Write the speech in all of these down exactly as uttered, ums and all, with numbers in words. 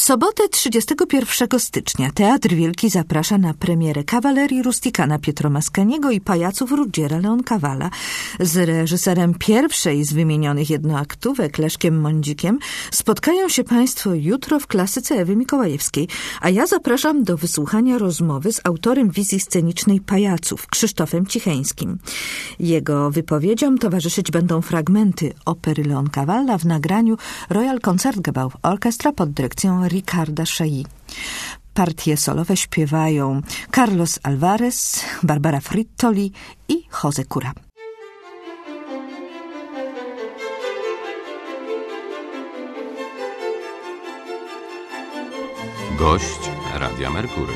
sobotę trzydziestego pierwszego stycznia Teatr Wielki zaprasza na premierę Kawalerii Rustikana Pietro Mascagniego i Pajaców Ruggiera Leoncavalla. Z reżyserem pierwszej z wymienionych jednoaktówek, Leszkiem Mądzikiem, spotkają się Państwo jutro w klasyce Ewy Mikołajewskiej, a ja zapraszam do wysłuchania rozmowy z autorem wizji scenicznej Pajaców, Krzysztofem Cicheńskim. Jego wypowiedziom towarzyszyć będą fragmenty opery Leoncavalla w nagraniu Royal Concertgebouw Orchestra pod dyrekcją Ricarda Chailly. Partie solowe śpiewają Carlos Alvarez, Barbara Frittoli i Jose Cura. Gość Radia Merkury.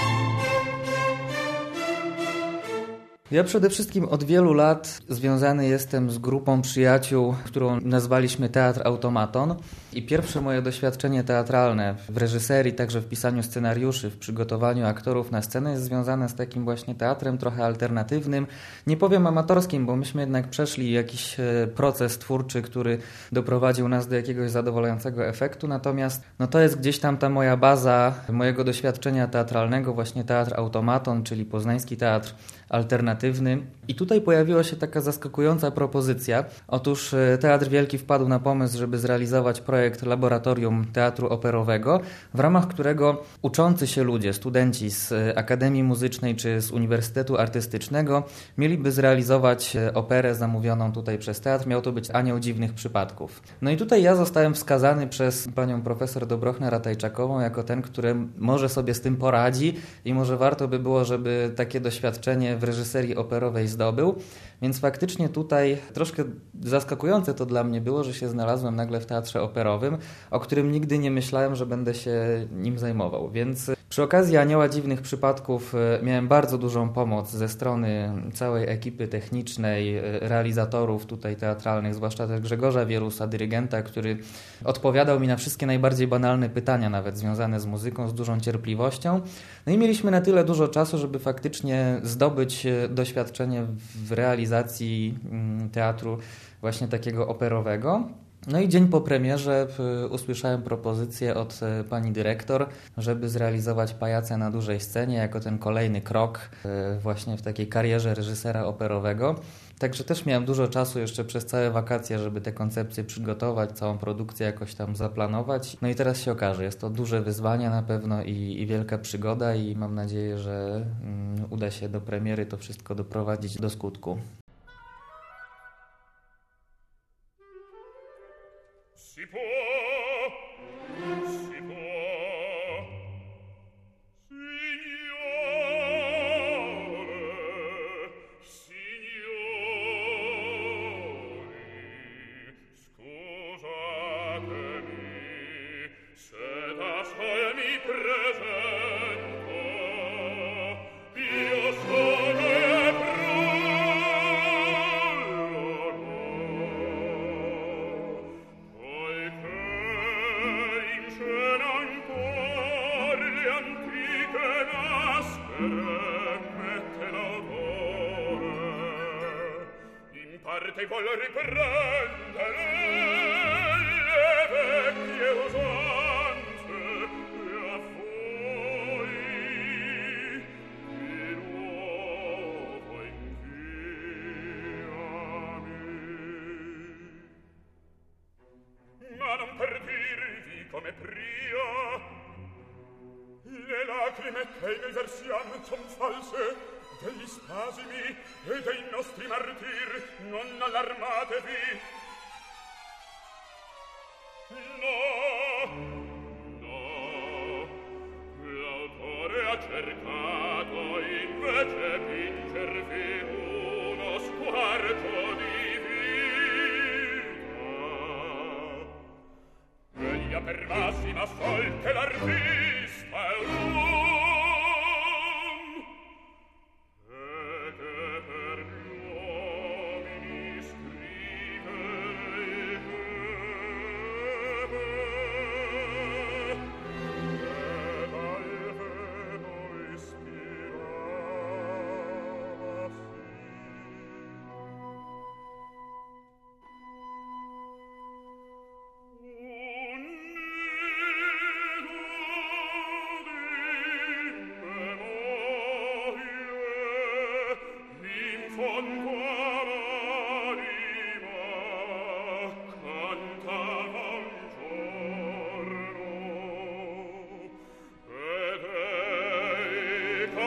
Ja przede wszystkim od wielu lat związany jestem z grupą przyjaciół, którą nazwaliśmy Teatr Automaton. I pierwsze moje doświadczenie teatralne w reżyserii, także w pisaniu scenariuszy, w przygotowaniu aktorów na scenę jest związane z takim właśnie teatrem trochę alternatywnym. Nie powiem amatorskim, bo myśmy jednak przeszli jakiś proces twórczy, który doprowadził nas do jakiegoś zadowalającego efektu. Natomiast no to jest gdzieś tam ta moja baza mojego doświadczenia teatralnego, właśnie Teatr Automaton, czyli poznański teatr alternatywny. I tutaj pojawiła się taka zaskakująca propozycja. Otóż Teatr Wielki wpadł na pomysł, żeby zrealizować projekt Laboratorium Teatru Operowego, w ramach którego uczący się ludzie, studenci z Akademii Muzycznej czy z Uniwersytetu Artystycznego mieliby zrealizować operę zamówioną tutaj przez teatr. Miał to być Anioł Dziwnych Przypadków. No i tutaj ja zostałem wskazany przez panią profesor Dobrochnę Ratajczakową jako ten, który może sobie z tym poradzi i może warto by było, żeby takie doświadczenie w reżyserii operowej zdobył. Więc faktycznie tutaj troszkę zaskakujące to dla mnie było, że się znalazłem nagle w teatrze operowym, o którym nigdy nie myślałem, że będę się nim zajmował. Więc przy okazji Anioła Dziwnych Przypadków miałem bardzo dużą pomoc ze strony całej ekipy technicznej, realizatorów tutaj teatralnych, zwłaszcza też Grzegorza Wierusa, dyrygenta, który odpowiadał mi na wszystkie najbardziej banalne pytania, nawet związane z muzyką, z dużą cierpliwością. No i mieliśmy na tyle dużo czasu, żeby faktycznie zdobyć doświadczenie w realizacji teatru właśnie takiego operowego. No i dzień po premierze usłyszałem propozycję od pani dyrektor, żeby zrealizować Pajace na dużej scenie jako ten kolejny krok właśnie w takiej karierze reżysera operowego. Także też miałem dużo czasu jeszcze przez całe wakacje, żeby te koncepcje przygotować, całą produkcję jakoś tam zaplanować. No i teraz się okaże, jest to duże wyzwanie na pewno i, i wielka przygoda i mam nadzieję, że um, uda się do premiery to wszystko doprowadzić do skutku. Si può, si può, signore, signori, scusatemi, se da sol mi presento, io sono e parte vuol riprendere le vecchie usanze e a voi di nuovo inviami. Ma non per dirvi come pria le lacrime che noi versiamo son false, degli spasimi e dei nostri martir, non allarmatevi. No, no, l'autore ha cercato invece pingervi uno squarcio di vita. Egli ha per massima sol che l'artista è un Un nido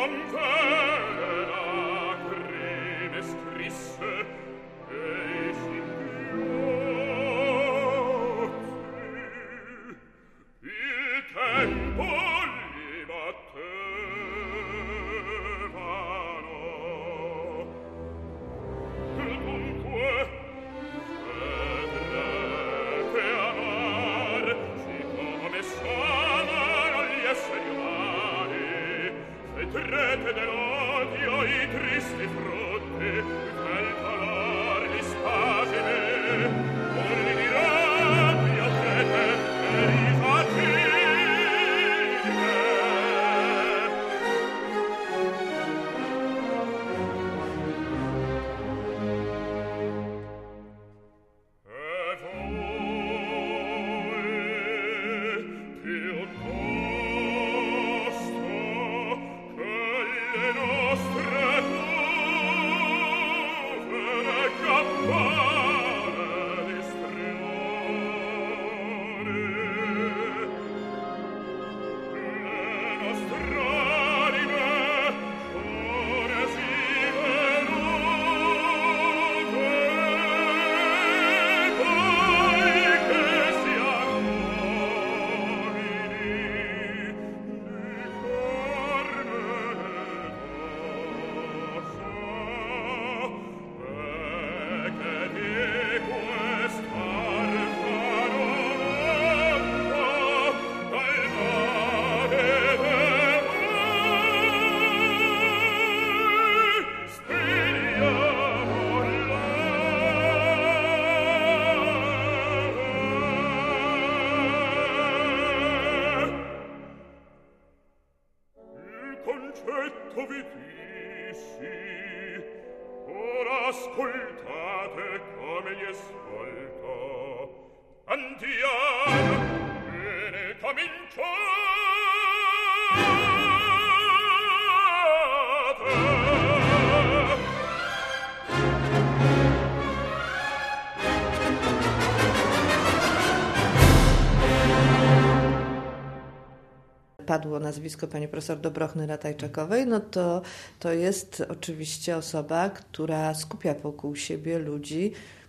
Padło nazwisko pani profesor Dobrochny Ratajczakowej, no to to jest oczywiście osoba, która skupia wokół siebie ludzi,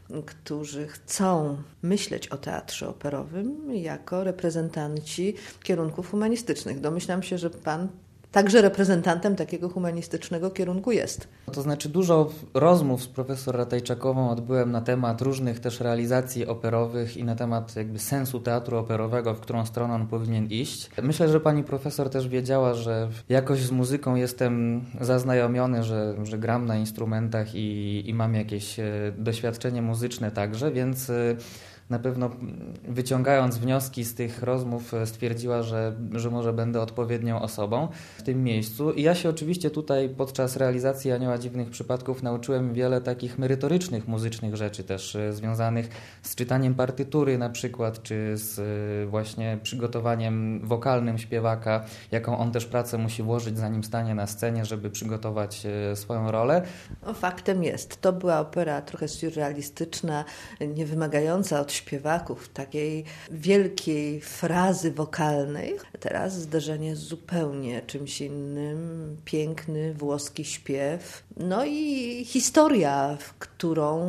którzy chcą myśleć o teatrze operowym jako reprezentanci kierunków humanistycznych. Domyślam się, że pan także reprezentantem takiego humanistycznego kierunku jest. To znaczy dużo rozmów z profesor Ratajczakową odbyłem na temat różnych też realizacji operowych i na temat jakby sensu teatru operowego, w którą stronę on powinien iść. Myślę, że pani profesor też wiedziała, że jakoś z muzyką jestem zaznajomiony, że, że gram na instrumentach i, i mam jakieś doświadczenie muzyczne także, więc na pewno wyciągając wnioski z tych rozmów stwierdziła, że, że może będę odpowiednią osobą w tym miejscu. I ja się oczywiście tutaj podczas realizacji Anioła Dziwnych Przypadków nauczyłem wiele takich merytorycznych, muzycznych rzeczy też związanych z czytaniem partytury na przykład, czy z właśnie przygotowaniem wokalnym śpiewaka, jaką on też pracę musi włożyć zanim stanie na scenie, żeby przygotować swoją rolę. No, faktem jest, to była opera trochę surrealistyczna, nie wymagająca od śpiewaków takiej wielkiej frazy wokalnej. Teraz zderzenie z zupełnie czymś innym, piękny włoski śpiew, no i historia, którą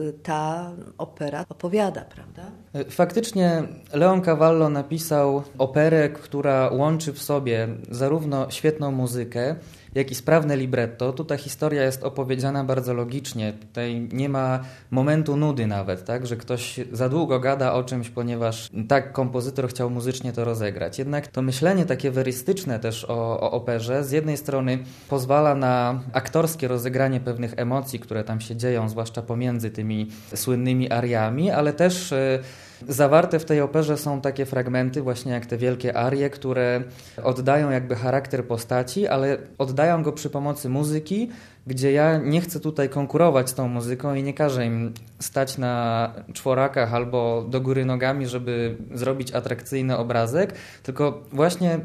ta opera opowiada, prawda? Faktycznie Leon Cavallo napisał operę, która łączy w sobie zarówno świetną muzykę, jak i sprawne libretto. Tu ta historia jest opowiedziana bardzo logicznie. Tutaj nie ma momentu nudy nawet, tak, że ktoś za długo gada o czymś, ponieważ tak kompozytor chciał muzycznie to rozegrać. Jednak to myślenie takie werystyczne też o, o operze z jednej strony pozwala na aktorskie rozegranie pewnych emocji, które tam się dzieją, zwłaszcza pomiędzy tymi słynnymi ariami, ale też y, zawarte w tej operze są takie fragmenty właśnie jak te wielkie arie, które oddają jakby charakter postaci, ale oddają go przy pomocy muzyki, gdzie ja nie chcę tutaj konkurować z tą muzyką i nie każę im stać na czworakach albo do góry nogami, żeby zrobić atrakcyjny obrazek, tylko właśnie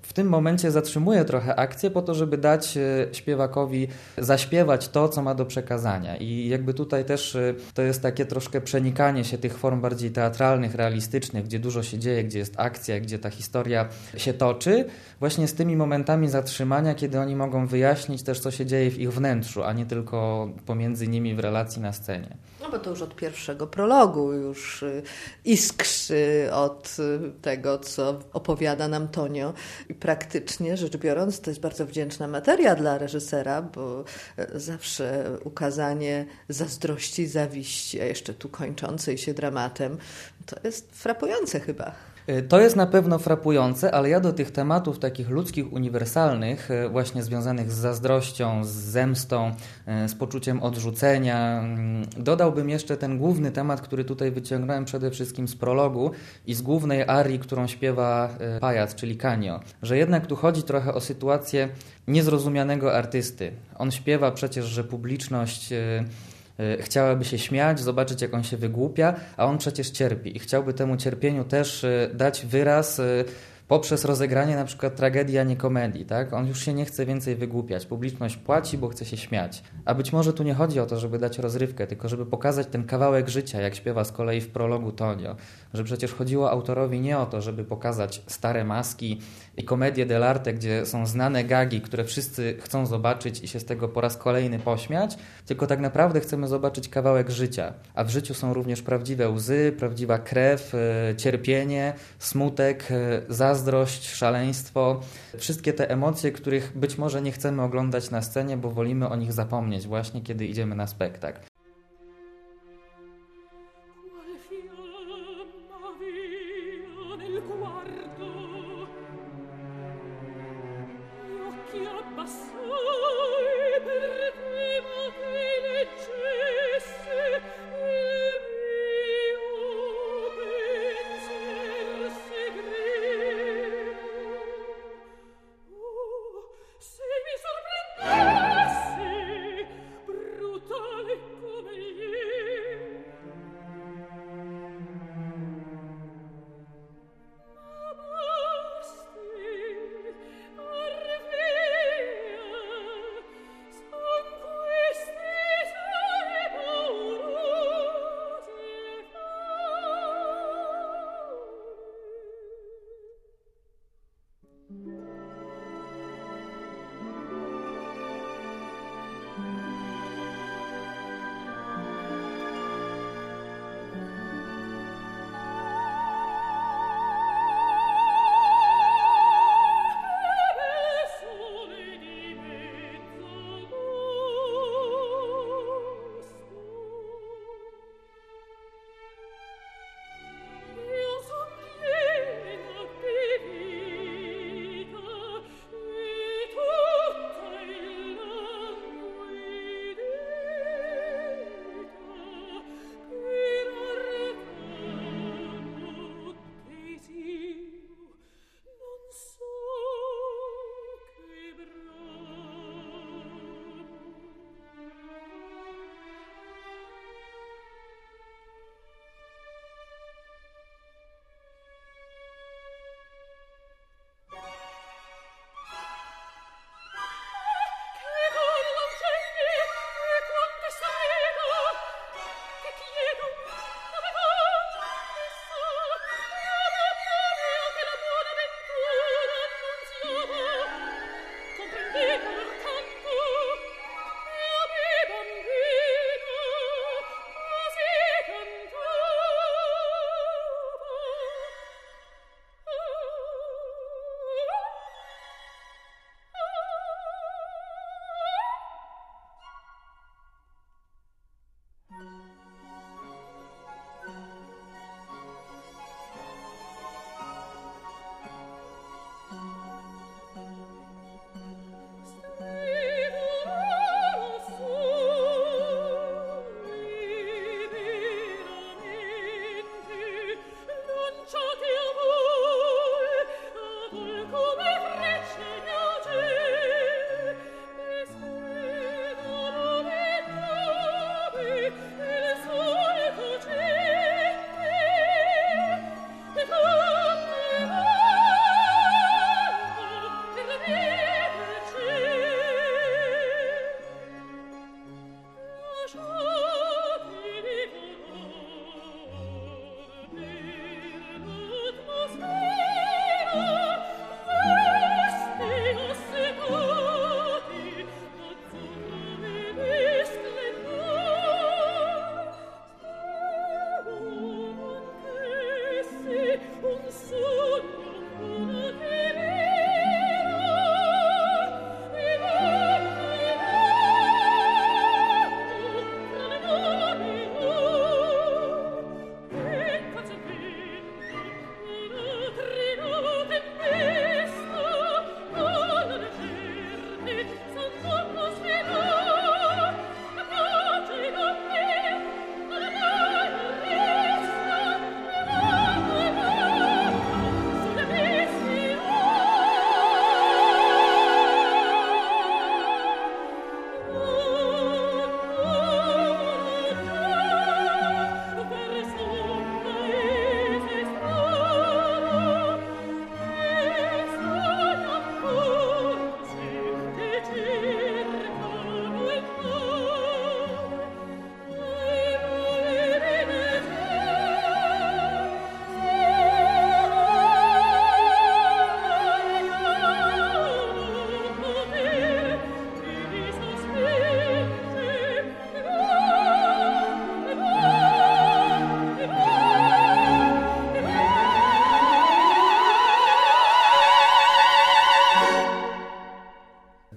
w tym momencie zatrzymuje trochę akcję po to, żeby dać śpiewakowi zaśpiewać to, co ma do przekazania. I jakby tutaj też to jest takie troszkę przenikanie się tych form bardziej teatralnych, realistycznych, gdzie dużo się dzieje, gdzie jest akcja, gdzie ta historia się toczy, właśnie z tymi momentami zatrzymania, kiedy oni mogą wyjaśnić też, co się dzieje w ich wnętrzu, a nie tylko pomiędzy nimi w relacji na scenie. No bo to już od pierwszego prologu już iskrzy od tego, co opowiada nam Tonio. I praktycznie rzecz biorąc, to jest bardzo wdzięczna materia dla reżysera, bo zawsze ukazanie zazdrości, zawiści, a jeszcze tu kończącej się dramatem, to jest frapujące chyba. To jest na pewno frapujące, ale ja do tych tematów takich ludzkich, uniwersalnych, właśnie związanych z zazdrością, z zemstą, z poczuciem odrzucenia, dodałbym jeszcze ten główny temat, który tutaj wyciągnąłem przede wszystkim z prologu i z głównej arii, którą śpiewa pajac, czyli Canio. Że jednak tu chodzi trochę o sytuację niezrozumianego artysty. On śpiewa przecież, że publiczność chciałaby się śmiać, zobaczyć, jak on się wygłupia, a on przecież cierpi i chciałby temu cierpieniu też dać wyraz poprzez rozegranie na przykład tragedii, a nie komedii. Tak? On już się nie chce więcej wygłupiać. Publiczność płaci, bo chce się śmiać. A być może tu nie chodzi o to, żeby dać rozrywkę, tylko żeby pokazać ten kawałek życia, jak śpiewa z kolei w prologu Tonio. Że przecież chodziło autorowi nie o to, żeby pokazać stare maski i komedię dell'arte, gdzie są znane gagi, które wszyscy chcą zobaczyć i się z tego po raz kolejny pośmiać, tylko tak naprawdę chcemy zobaczyć kawałek życia. A w życiu są również prawdziwe łzy, prawdziwa krew, cierpienie, smutek, zazdrość, szaleństwo. Wszystkie te emocje, których być może nie chcemy oglądać na scenie, bo wolimy o nich zapomnieć właśnie, kiedy idziemy na spektakl.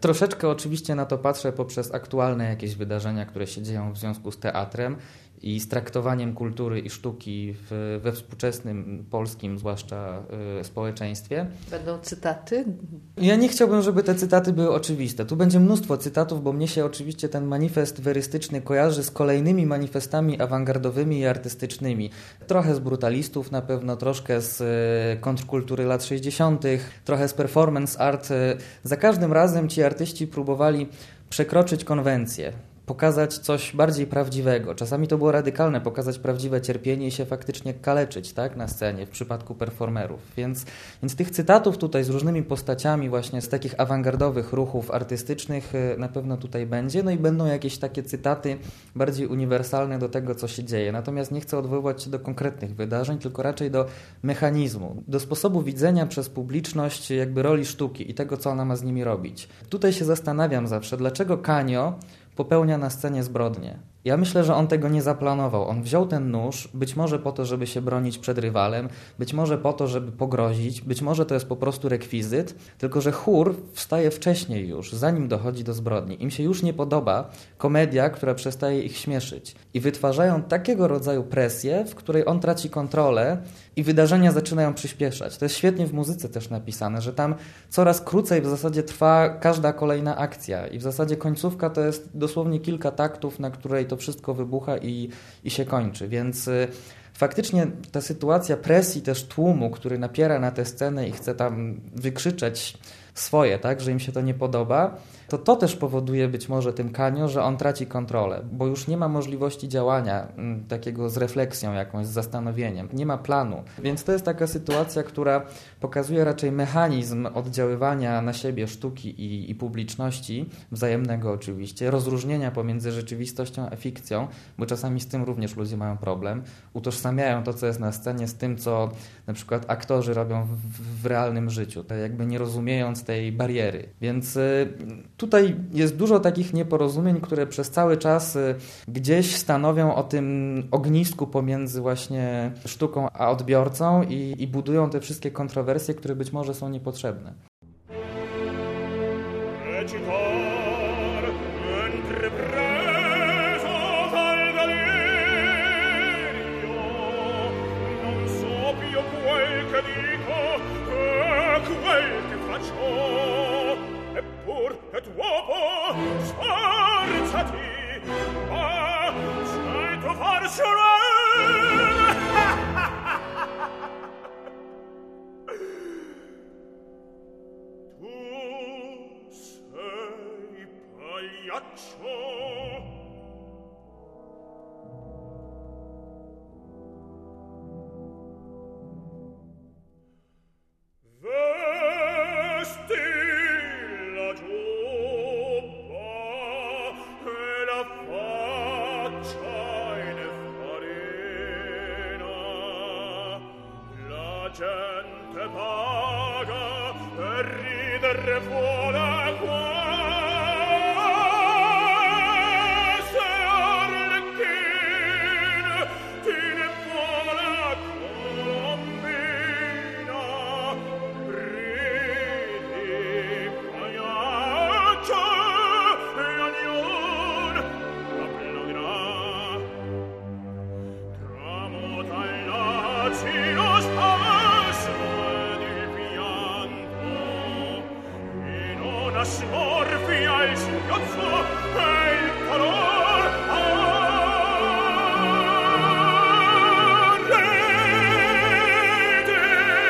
Troszeczkę oczywiście na to patrzę poprzez aktualne jakieś wydarzenia, które się dzieją w związku z teatrem i z traktowaniem kultury i sztuki w, we współczesnym polskim, zwłaszcza y, społeczeństwie. Będą cytaty? Ja nie chciałbym, żeby te cytaty były oczywiste. Tu będzie mnóstwo cytatów, bo mnie się oczywiście ten manifest werystyczny kojarzy z kolejnymi manifestami awangardowymi i artystycznymi. Trochę z brutalistów na pewno, troszkę z y, kontrkultury lat sześćdziesiątych, trochę z performance art. Za każdym razem ci artyści próbowali przekroczyć konwencję, pokazać coś bardziej prawdziwego. Czasami to było radykalne, pokazać prawdziwe cierpienie i się faktycznie kaleczyć, tak, na scenie w przypadku performerów. Więc, więc tych cytatów tutaj z różnymi postaciami właśnie z takich awangardowych ruchów artystycznych na pewno tutaj będzie. No i będą jakieś takie cytaty bardziej uniwersalne do tego, co się dzieje. Natomiast nie chcę odwoływać się do konkretnych wydarzeń, tylko raczej do mechanizmu, do sposobu widzenia przez publiczność jakby roli sztuki i tego, co ona ma z nimi robić. Tutaj się zastanawiam zawsze, dlaczego Kanio popełnia na scenie zbrodnię. Ja myślę, że on tego nie zaplanował. On wziął ten nóż, być może po to, żeby się bronić przed rywalem, być może po to, żeby pogrozić, być może to jest po prostu rekwizyt, tylko że chór wstaje wcześniej już, zanim dochodzi do zbrodni. Im się już nie podoba komedia, która przestaje ich śmieszyć. I wytwarzają takiego rodzaju presję, w której on traci kontrolę i wydarzenia zaczynają przyspieszać. To jest świetnie w muzyce też napisane, że tam coraz krócej w zasadzie trwa każda kolejna akcja i w zasadzie końcówka to jest dosłownie kilka taktów, na której to wszystko wybucha i, i się kończy. Więc y, faktycznie ta sytuacja presji też tłumu, który napiera na tę scenę i chce tam wykrzyczeć swoje, tak, że im się to nie podoba, to to też powoduje być może tym Kanio, że on traci kontrolę, bo już nie ma możliwości działania m, takiego z refleksją jakąś, z zastanowieniem. Nie ma planu. Więc to jest taka sytuacja, która pokazuje raczej mechanizm oddziaływania na siebie sztuki i, i publiczności, wzajemnego oczywiście, rozróżnienia pomiędzy rzeczywistością a fikcją, bo czasami z tym również ludzie mają problem. Utożsamiają to, co jest na scenie z tym, co na przykład aktorzy robią w, w realnym życiu, tak jakby nie rozumiejąc tej bariery. Więc y, tutaj jest dużo takich nieporozumień, które przez cały czas y, gdzieś stanowią o tym ognisku pomiędzy właśnie sztuką a odbiorcą i, i budują te wszystkie kontrowersje, które być może są niepotrzebne. Eppur et uopo sforzati, ma sai tu farsi un tu sei pagliaccio. Gente paga per ridere fuori qua. Se Arlecchino ti ne vuole combina, ridi pagliaccio e ognuno applaudirà. Tramuta il lacino smorfia il singhiozzo e il calor ridi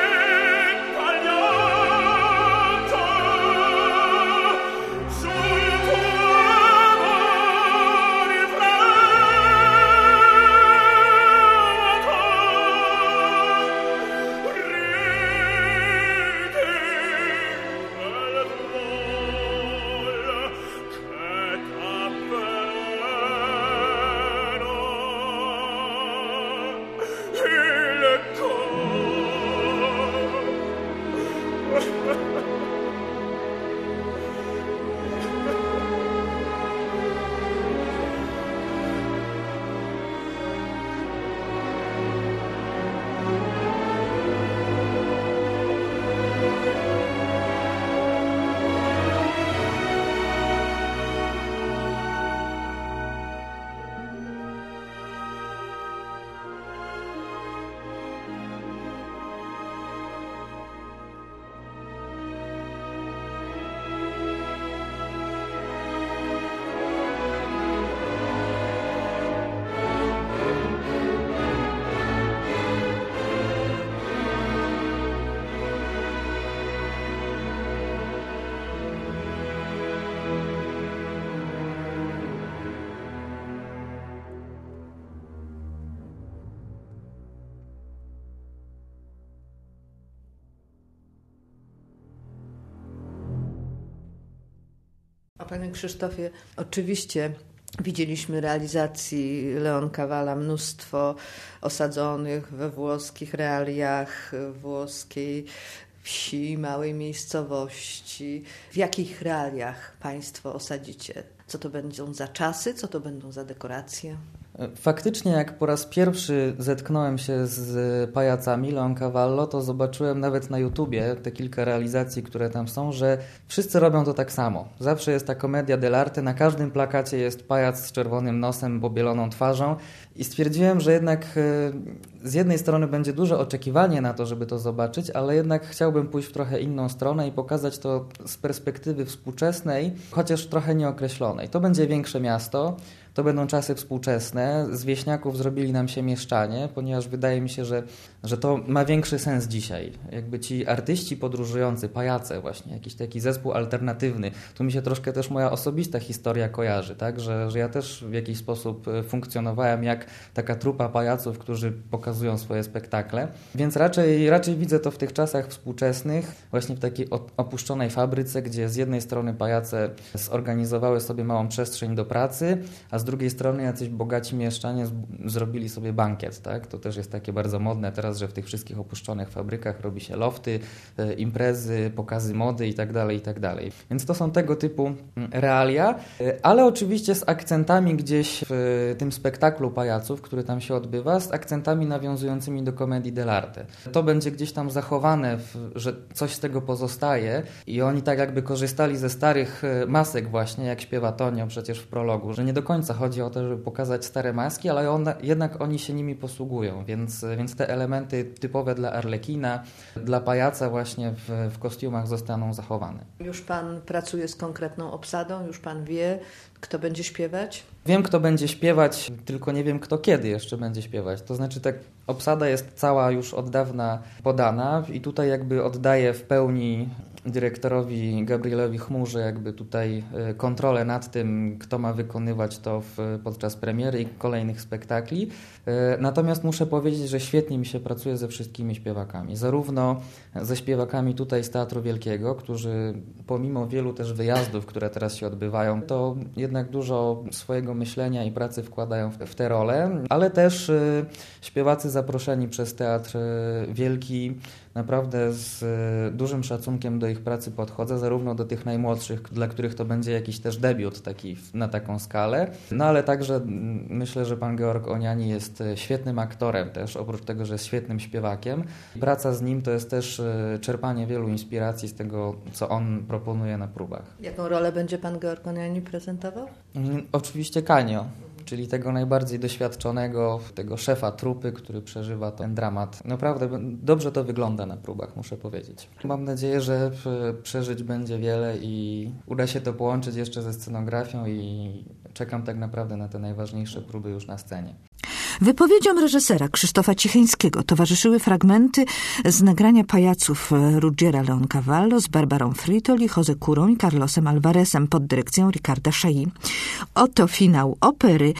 pagliaccio sul tuo amore fregato Panie Krzysztofie, oczywiście widzieliśmy realizacji Leoncavalla mnóstwo osadzonych we włoskich realiach, włoskiej wsi, małej miejscowości. W jakich realiach Państwo osadzicie? Co to będą za czasy? Co to będą za dekoracje? Faktycznie jak po raz pierwszy zetknąłem się z pajacami Leoncavallo, to zobaczyłem nawet na YouTubie te kilka realizacji, które tam są, że wszyscy robią to tak samo. Zawsze jest ta commedia dell'arte, na każdym plakacie jest pajac z czerwonym nosem, pobieloną twarzą i stwierdziłem, że jednak z jednej strony będzie duże oczekiwanie na to, żeby to zobaczyć, ale jednak chciałbym pójść w trochę inną stronę i pokazać to z perspektywy współczesnej, chociaż trochę nieokreślonej. To będzie większe miasto, to będą czasy współczesne. Z wieśniaków zrobili nam się mieszczanie, ponieważ wydaje mi się, że, że to ma większy sens dzisiaj. Jakby ci artyści podróżujący, pajace właśnie, jakiś taki zespół alternatywny. Tu mi się troszkę też moja osobista historia kojarzy, tak? że, że ja też w jakiś sposób funkcjonowałem jak taka trupa pajaców, którzy pokazują swoje spektakle. Więc raczej, raczej widzę to w tych czasach współczesnych, właśnie w takiej opuszczonej fabryce, gdzie z jednej strony pajace zorganizowały sobie małą przestrzeń do pracy, a z drugiej strony jacyś bogaci mieszczanie z- zrobili sobie bankiet, tak? To też jest takie bardzo modne teraz, że w tych wszystkich opuszczonych fabrykach robi się lofty, e, imprezy, pokazy mody i tak dalej, i tak dalej. Więc to są tego typu realia, e, ale oczywiście z akcentami gdzieś w e, tym spektaklu pajaców, który tam się odbywa, z akcentami nawiązującymi do comedii dell'arte. To będzie gdzieś tam zachowane, w, że coś z tego pozostaje i oni tak jakby korzystali ze starych e, masek właśnie, jak śpiewa Tonio przecież w prologu, że nie do końca chodzi o to, żeby pokazać stare maski, ale one, jednak oni się nimi posługują, więc, więc te elementy typowe dla Arlekina, dla pajaca właśnie w, w kostiumach zostaną zachowane. Już Pan pracuje z konkretną obsadą? Już Pan wie, kto będzie śpiewać? Wiem, kto będzie śpiewać, tylko nie wiem, kto kiedy jeszcze będzie śpiewać. To znaczy, tak, obsada jest cała już od dawna podana i tutaj jakby oddaję w pełni dyrektorowi Gabrielowi Chmurze jakby tutaj kontrolę nad tym, kto ma wykonywać to w, podczas premiery i kolejnych spektakli. Natomiast muszę powiedzieć, że świetnie mi się pracuje ze wszystkimi śpiewakami. Zarówno ze śpiewakami tutaj z Teatru Wielkiego, którzy pomimo wielu też wyjazdów, które teraz się odbywają, to jednak dużo swojego myślenia i pracy wkładają w, w te role, ale też y, śpiewacy zaproszeni przez Teatr Wielki. Naprawdę z y, dużym szacunkiem do ich pracy podchodzę, zarówno do tych najmłodszych, dla których to będzie jakiś też debiut taki na taką skalę, no ale także m, myślę, że pan Georg Oniani jest świetnym aktorem też, oprócz tego, że jest świetnym śpiewakiem. Praca z nim to jest też y, czerpanie wielu inspiracji z tego, co on proponuje na próbach. Jaką rolę będzie pan Georg Oniani prezentował? Mm, oczywiście Kanio, czyli tego najbardziej doświadczonego, tego szefa trupy, który przeżywa ten dramat. Naprawdę dobrze to wygląda na próbach, muszę powiedzieć. Mam nadzieję, że przeżyć będzie wiele i uda się to połączyć jeszcze ze scenografią i czekam tak naprawdę na te najważniejsze próby już na scenie. Wypowiedziom reżysera Krzysztofa Cicheńskiego towarzyszyły fragmenty z nagrania pajaców Ruggiera Leoncavallo z Barbarą Fritoli, José Curą i Carlosem Alvarezem pod dyrekcją Ricarda Chailly. Oto finał opery.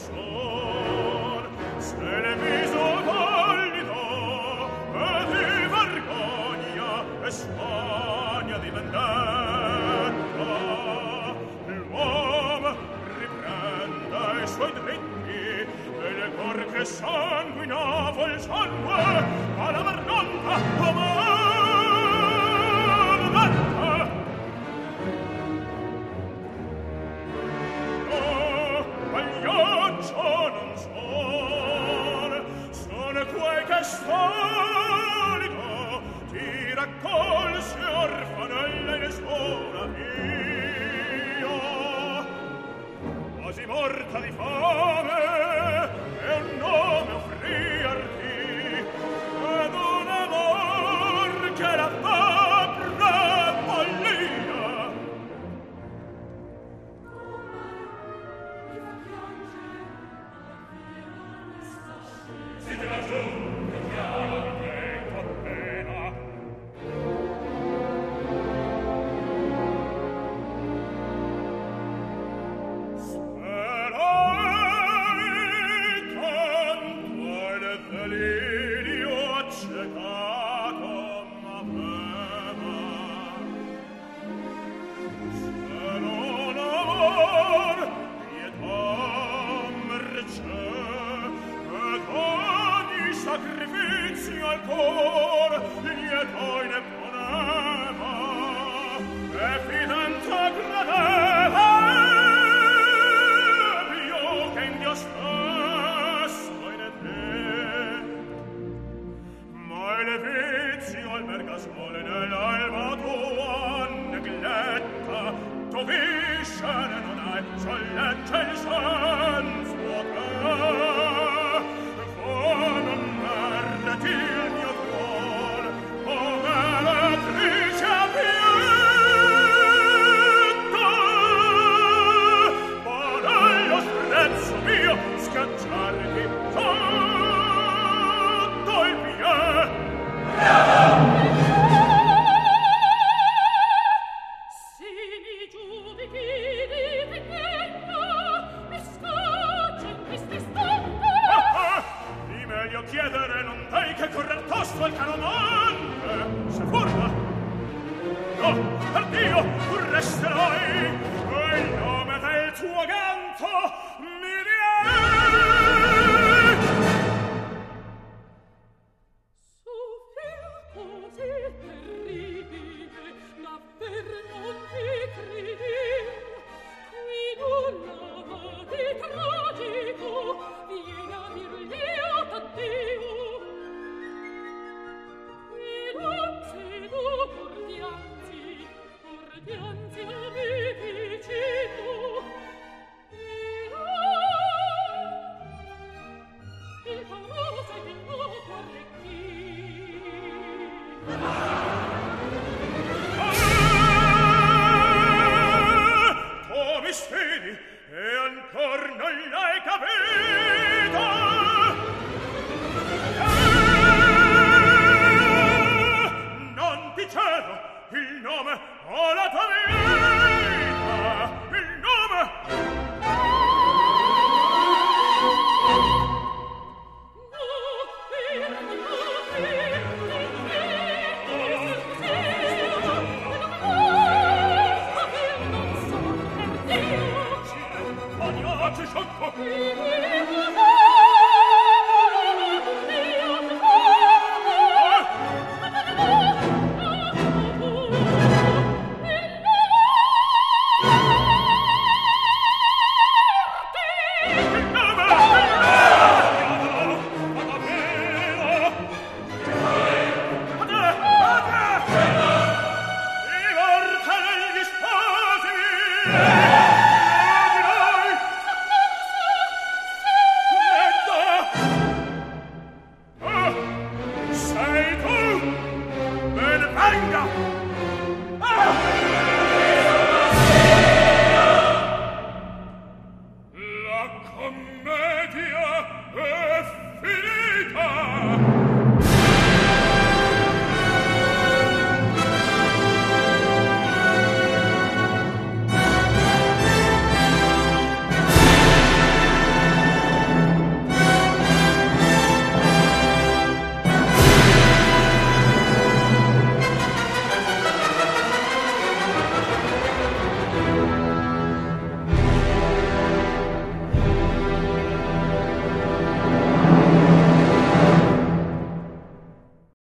Se le viso pallido, e sanguinavo il sangue alla Marnonta comandata. No, pagliaccio non son, son quel che storico ti raccolse orfanella in sola via, quasi morta di fame e un nome offrirti ed un amor che la fabra follia. Si te la giù, che chiave appena. Sacrificio al cor lieto ne poneva e fidanza gradeva io che in Dio stesso in te, ma il vizio alberga sole nell'alba tua negletta, tu viscere non hai solletta il senso che il mio cuore come la trice abietta, ma nello sprezzo mio scacciarti tutto il mio. Se mi giudichi di vendetta, mi scaccia in queste stante. Di meglio chiedere non dai che correr tosto al canomante. Se furba, no, per Dio, tu resterai e il nome del tuo ganto mi viene. Soffrir così terribile, davvero non ti credevo. Qui nulla di tragico viene a dir lieto Dio. Qui non cedo pordianzi, pordianzi al me vicino. Io, il famoso e il noto arlecchino. Tu mi sfidi e ancor non l'hai capito. Eh, non ti cedo il nome o la tua vita, il nome. Ci sciocco! La commedia è finita!